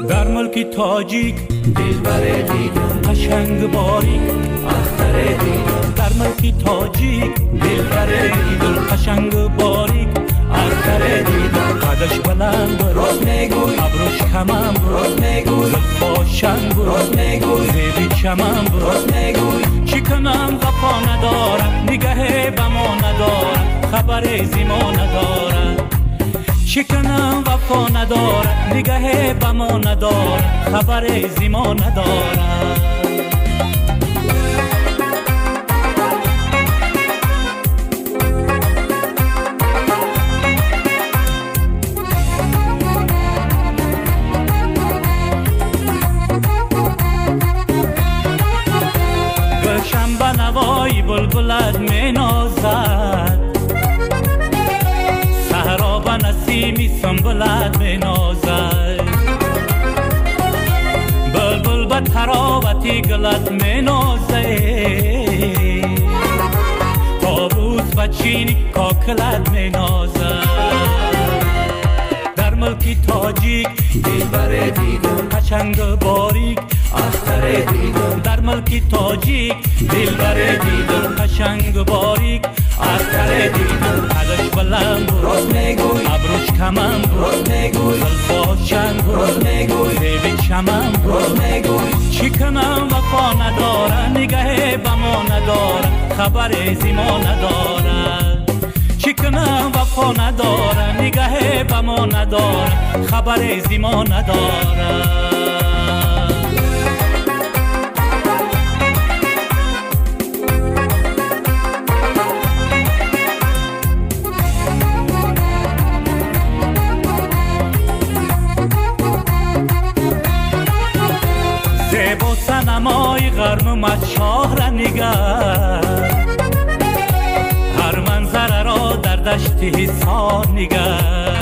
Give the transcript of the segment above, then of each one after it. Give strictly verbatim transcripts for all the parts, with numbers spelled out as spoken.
در ملک تاجیک دلبر دیدم قشنگ باریک اختر دیدم در ملک تاجیک دلبر دیدم قشنگ باریک اختر دیدم قدش بلند راست میگوی ابروش کمم راست میگوی زلفاشنگ راست میگوی زیبی چمم راست میگوی چی کنم وفا ندارم نگه بما ندارم خبر زیما ندارم چی کنم وفا ندارم نگه بما ندارم خبر زیما ندارم شنبه نوای بلبلت می نازد صحرا و نسیمی سنبلت می نازد بلبل به تراوتی گلت می نازد طاووس و چینی کاکلت می نازد در ملک تاجیک دلبر دیدم قشنگ باریک اختر دیدم در ملک تاجیک دلبر دیدم قشنگ باریک اختر دیدم قدش بلند راست میگوی ابروش کمم راست میگوی زلفاشنگ راست میگوی زیبی چمم راست میگوی چی کنم وفا ندارم نگه بما ندارم خبر زیما ندارم چی کنم وفا ندارم نگه بما ندارم خبر زیما ندارم زیبا سنمای غرمت شاه را نگر هر منظره را در دشت حصار نگر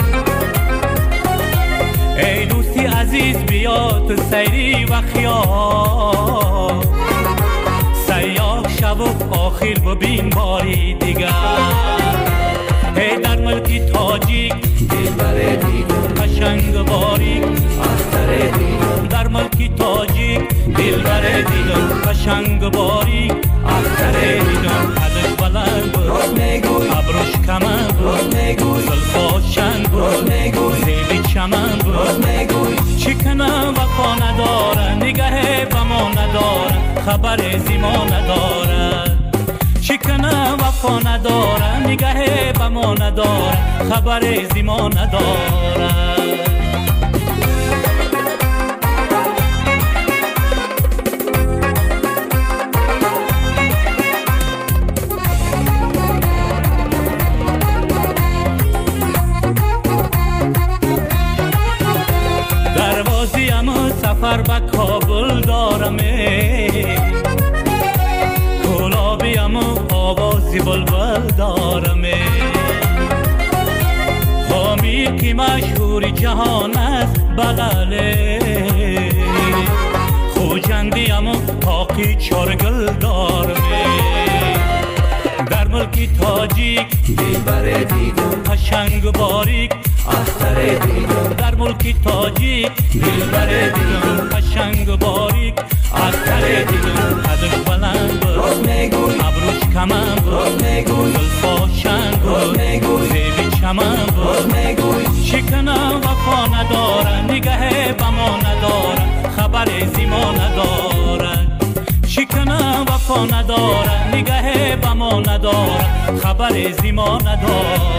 ای دوستی عزیز بیا تو سیری و خیال سیاه شو و آخر ببین باری دیگر ای در ملک تاجیک دلبر دیدم قشنگ باریک اختر دیدم در ملک تاجیک دلبر دیدم قشنگ باریک اختر دیدم قدش بلند راست میگوی ابروش کمم راست میگوی زلفاشنگ راست میگوی زیبی چمن راست میگوی چی کنم وفا ندارم نگه بما ندارم خبر زیما ندارم چی کنم وفا ندارم نگه بما ندارم خبر زیما ندارم سفر به کابل دارم گلابیم و آوازی بلبل دارم خامیر که مشهور جهان است بغله خوجندیم و تاقی چارگل دارم در ملک تاجیک دلبر دیدم قشنگ باریک اختر دیدم در ملک تاجیک دلبر دیدم قشنگ باریک اختر دیدم قدش بلند راست میگوی ابروش کمم راست میگوی زلفاشنگ راست میگوی زیبی چمن راست میگوی چی کنم وفا ندارم نگه بما ندارم خبر زیما ندارم چی کنم وفا ندارم نگه بما ندارم خبر زیما ندارم